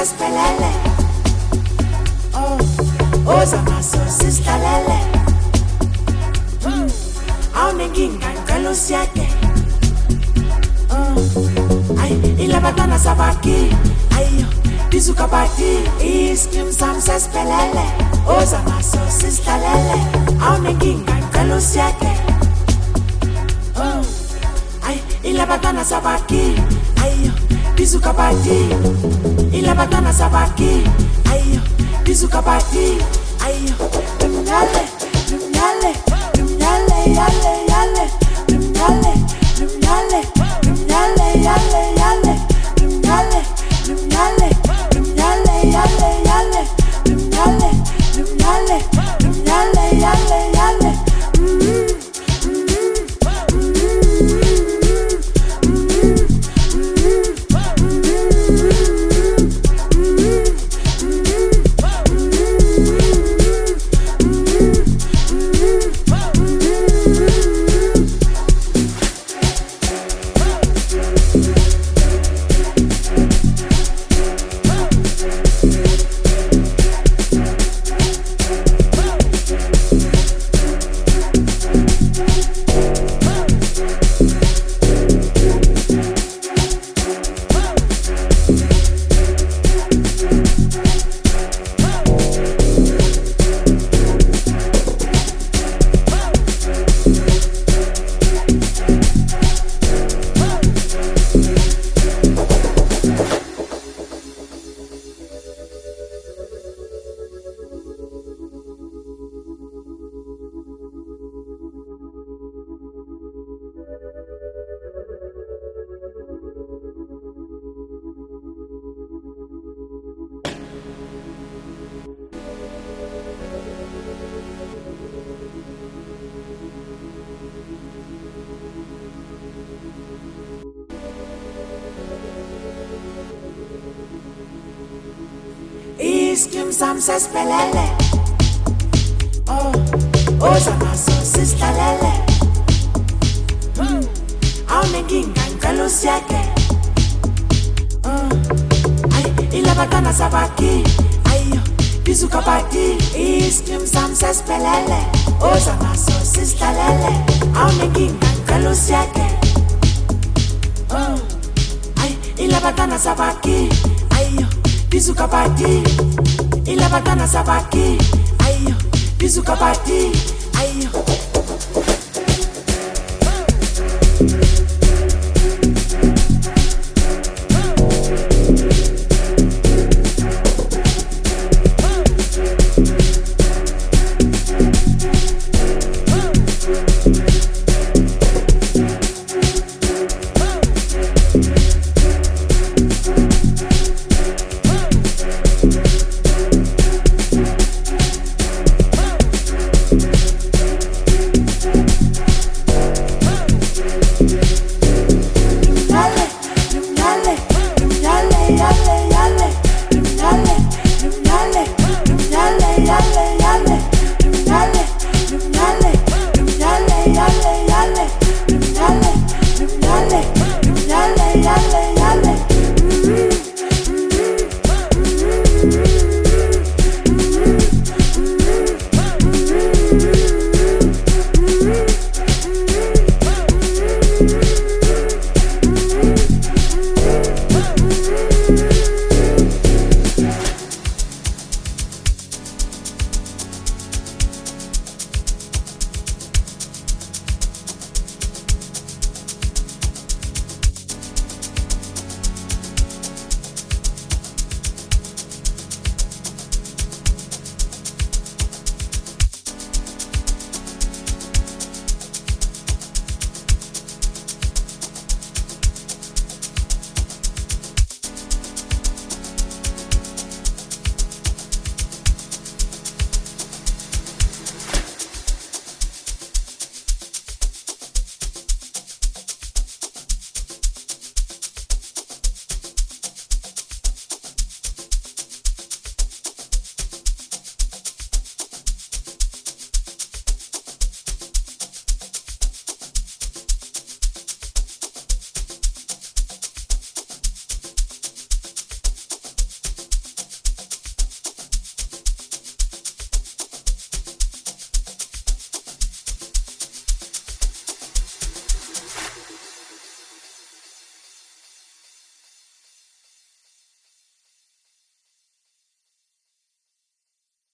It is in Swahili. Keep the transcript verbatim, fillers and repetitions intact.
sesiphelele. Oh, oza naso sisihlalele. Mm, awunenkinga ngicela usiyeke. Oh, ay ilabantwana sabaki. Ayo, bizuka bati. Iskim sam sesiphelele. Oza naso sisihlalele. Awunenkinga ngicela usiyeke. Oh, ay ilabantwana sabaki. Ayo, bizuka bati. Ilabantwana sabaki. Ayo, bizuka bati. Ayo, lumnyale, lumnyale, lumnyale, yale, yale, lumnyale, lumnyale, lumnyale, yale, yale, lumnyale, lumnyale, lumnyale, yale, yale, lumnyale, lumnyale, lumnyale, yale, yale. Iskim sam sesiphelele. Oh, oza naso sisihlalele. Mm, awunenkinga ngicela usiyeke. Oh, ay ilabantwana sabaki. Ayo, bizuka bati. Iskim sam sesiphelele. Oza naso sisihlalele. Awunenkinga ngicela usiyeke. Oh, ay ilabantwana sabaki. Ayo, bizuka bati. Ilabantwana sabaki. Ayo, bizuka bati. Ayo.